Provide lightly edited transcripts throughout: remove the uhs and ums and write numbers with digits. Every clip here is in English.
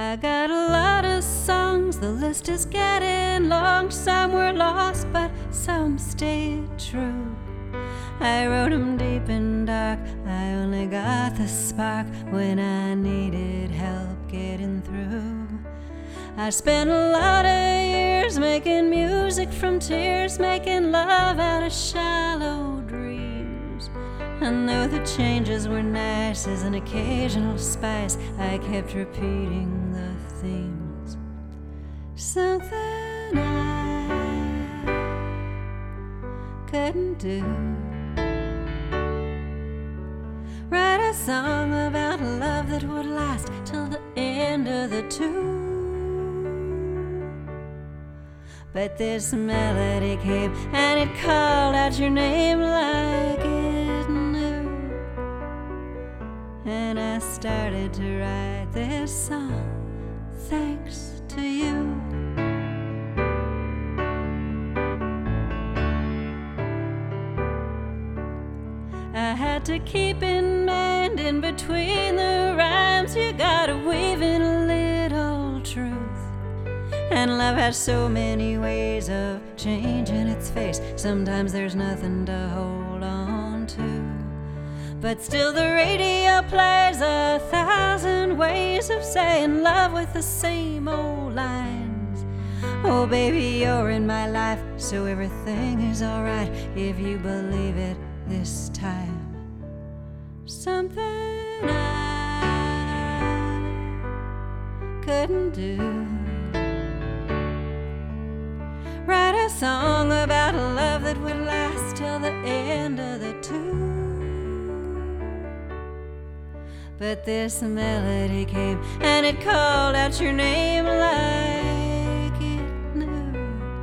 I got a lot of songs, the list is getting long. Some were lost, but some stayed true. I wrote them deep and dark, I only got the spark when I needed help getting through. I spent a lot of years making music from tears, making love out of shallow dreams. And though the changes were nice as an occasional spice, I kept repeating the themes. Something I couldn't do. Write a song about love that would last till the end of the tune. But this melody came and it called out your name like it knew. And I started to write this song thanks to you. I had to keep in mind in between the rhymes, you gotta weave in a little truth. And love has so many ways of changing its face. Sometimes there's nothing to hold on to, but still the radio plays 1,000 ways of saying love with the same old lines. Oh baby, you're in my life, so everything is alright if you believe it this time. Something I couldn't do. Write a song about a love that would last till the end of the tune. But this melody came and it called out your name like it knew.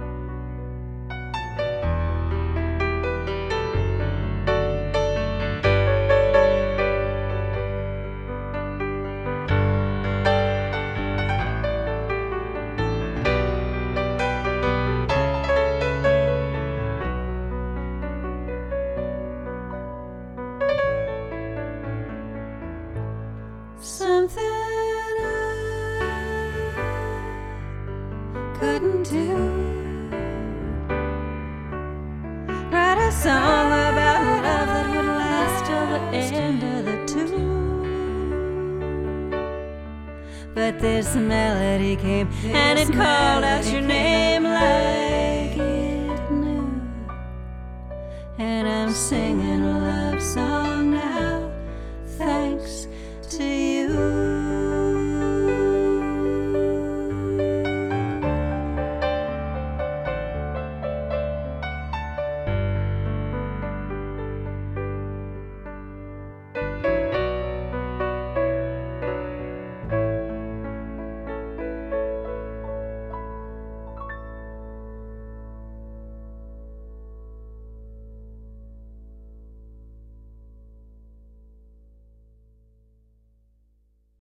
Something I couldn't do. Write a song about love that would last till the end of the tune. But this melody came and it called out your name like it knew. And I'm singing a love song